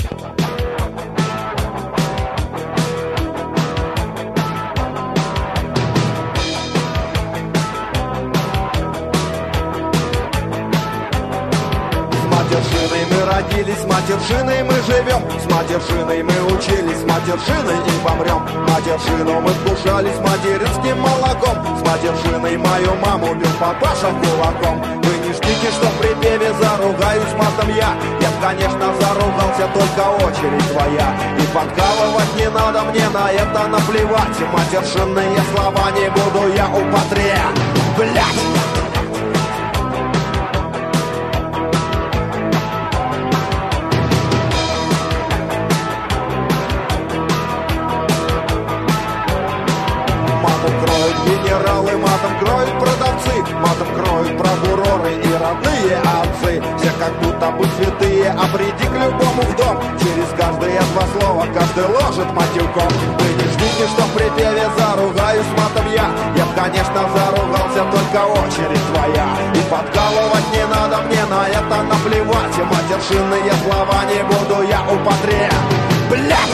матершиной мы родились, с матершиной мы живем, с матершиной мы учились, с матершиной и помрем. Матершину мы вкушали с материнским молоком, с матершиной мою маму бил папаша кулаком. Вы не ждите, что в припеве заругаюсь матом я. Я, конечно, заругался, только очередь твоя. И подкалывать не надо, мне на это наплевать. Матершинные слова не буду я употреблять. Генералы матом кроют продавцы, матом кроют прокуроры и родные отцы. Все как будто бы святые, а приди к любому в дом. Через каждые два слова каждый ложит матюком. Вы не ждите, что в припеве заругаюсь матом я. Я б, конечно, заругался, только очередь твоя. И подкалывать не надо, мне на это наплевать. И матершинные слова не буду я употреблять.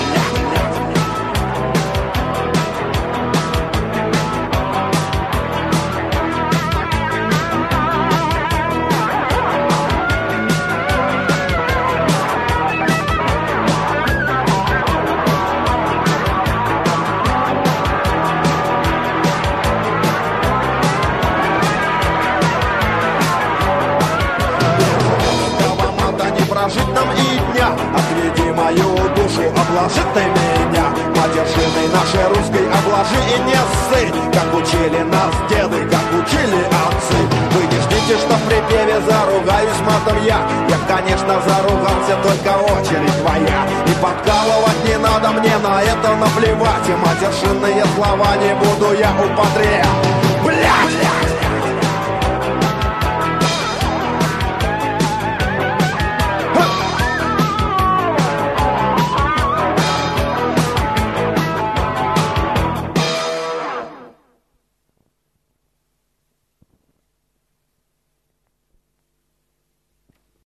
Прожить нам и дня, отведи мою душу, обложи ты меня. Матершиной нашей русской обложи и не ссы, как учили нас деды, как учили отцы. Вы не ждите, что в припеве заругаюсь матом я. Я, конечно, заругался, только очередь твоя. И подкалывать не надо, мне на это наплевать. И матершинные слова не буду я употреблять.